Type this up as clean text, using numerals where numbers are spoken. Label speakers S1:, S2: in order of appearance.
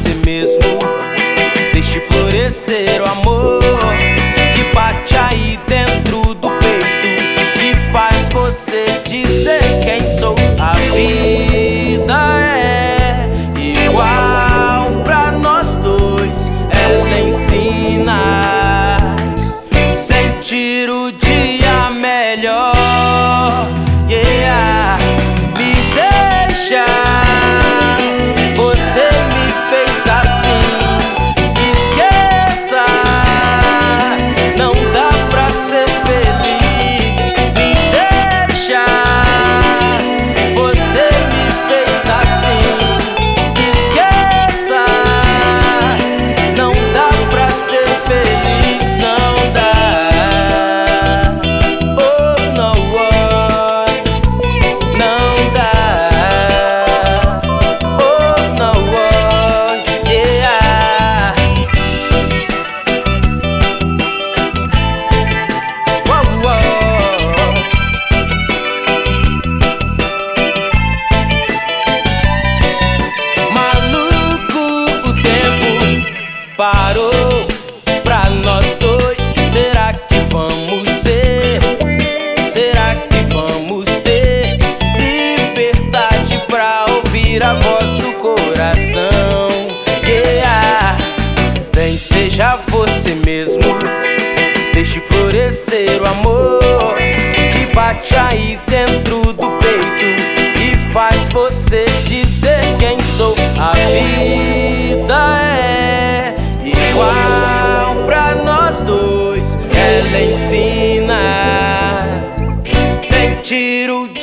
S1: você mesmo. Deixe florescer o amor que bate aí dentro do peito, que faz você dizer quem sou. A vida é igual pra nós dois, ela ensina sentir o dia melhor. Yeah, me deixa, você me fez assim. Esqueça, não dá pra ser feliz. Me deixa, você me fez assim. Esqueça, não dá pra ser feliz, não dá. Oh, no, não dá. Oh, no, yeah. Whoa, whoa. Maluco, o tempo parou pra nós dois. Será que vamos ser? Será que vamos ter liberdade pra ouvir a voz do coração? Yeah. Vem, seja você mesmo. Deixe florescer o amor que bate aí dentro do peito e faz você dizer quem sou. A vida é igual pra nós dois, ela ensina sentir o